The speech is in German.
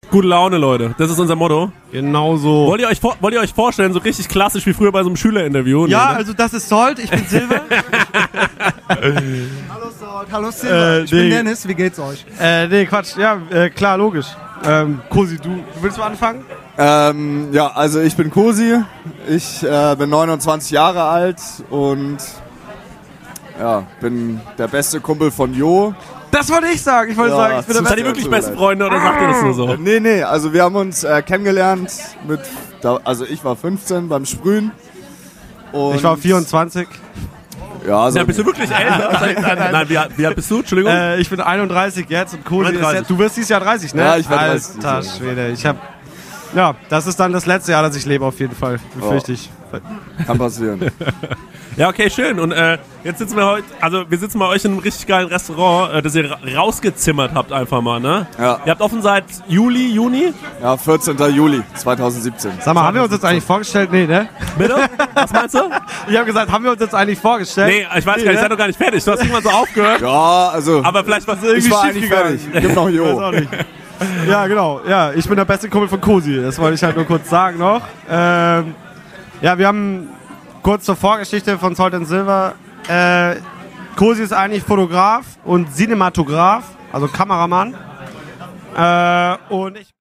Gute Laune, Leute. Das ist unser Motto. Genau so. Wollt ihr euch vorstellen, so richtig klassisch wie früher bei so einem Schülerinterview? Ja, Nee, ne? also das ist Salt, ich bin Silver. Hallo Salt, hallo Silver. Ich bin Dennis, wie geht's euch? Nee, Quatsch. Ja, klar, logisch. Kosi, du willst mal anfangen? Ja, also ich bin Kosi. Ich bin 29 Jahre alt und ja, bin der beste Kumpel von Jo. Das wollte ich sagen. Ich wollte sagen, ich bin der Seid ihr Beste. wirklich beste Freunde oder sagt ihr das nur so? Nee, also wir haben uns kennengelernt also ich war 15 beim Sprühen. Und Ich war 24. Ja, also Ja, bist du wirklich älter? Nein, wie alt bist du? Entschuldigung. Ich bin 31 jetzt und Kosi ist 31. jetzt, du wirst dieses Jahr 30, ne? Ja, ich werde 30 dieses Alter Jahr. Schwede, ja, das ist dann das letzte Jahr, das ich lebe auf jeden Fall, befürchte ich. kann passieren. Ja, okay, schön. Und jetzt sitzen wir wir sitzen bei euch in einem richtig geilen Restaurant, das ihr rausgezimmert habt einfach mal, ne? Ja. Ihr habt offen seit Juni? Ja, 14. Juli 2017. Sag mal, haben wir uns jetzt eigentlich vorgestellt? Nee, ne? Bitte? Was meinst du? Ich habe gesagt, haben wir uns jetzt eigentlich vorgestellt? Nee, ich weiß gar nicht, ich seid doch gar nicht fertig. Du hast irgendwann so aufgehört. Ja, also Aber vielleicht war es ich irgendwie war schief eigentlich gegangen. fertig. Gibt noch Weiß Jo. auch nicht. Ja, genau. Ja, ich bin der beste Kumpel von Kosi. Das wollte ich halt nur kurz sagen noch. Ja, wir haben kurz zur Vorgeschichte von Salt and Silver. Kosi ist eigentlich Fotograf und Cinematograf, also Kameramann. Und ich